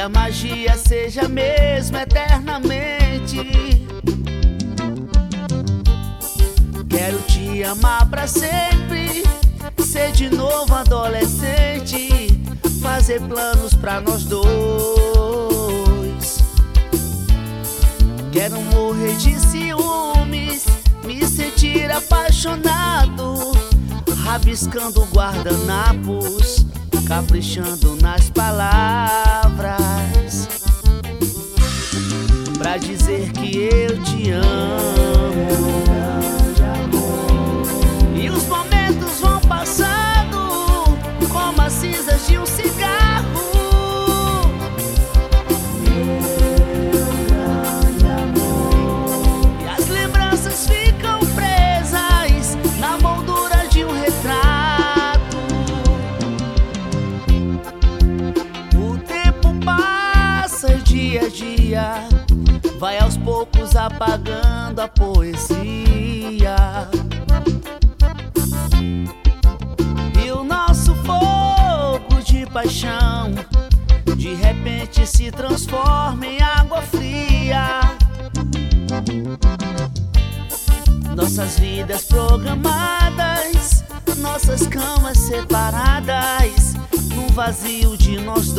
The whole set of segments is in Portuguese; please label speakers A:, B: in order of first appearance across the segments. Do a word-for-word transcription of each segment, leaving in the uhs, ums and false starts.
A: a magia seja a mesma eternamente. Quero te amar pra sempre, ser de novo adolescente, fazer planos pra nós dois. Quero morrer de ciúmes, me sentir apaixonado, rabiscando guardanapos, caprichando nas palavras, pra dizer que eu te amo. E os momentos vão passando como as cinzas de um cigarro. E as lembranças ficam presas na moldura de um retrato. O tempo passa dia a dia, vai aos poucos apagando a poesia. E o nosso fogo de paixão de repente se transforma em água fria. Nossas vidas programadas, nossas camas separadas, num vazio de nós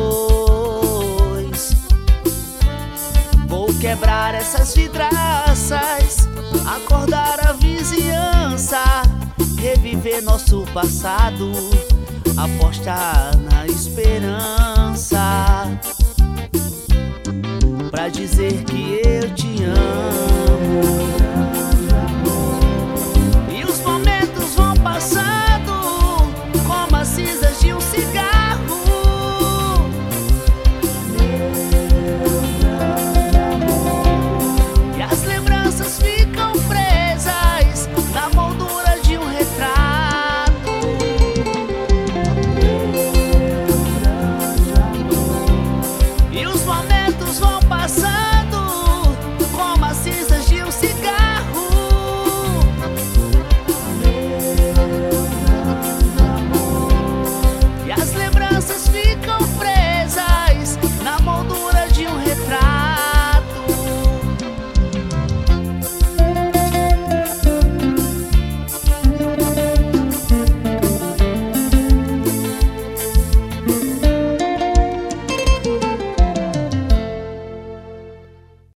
A: dois. Vou quebrar essas vidraças, acordar a vizinhança, reviver nosso passado, apostar na esperança, pra dizer que eu te amo.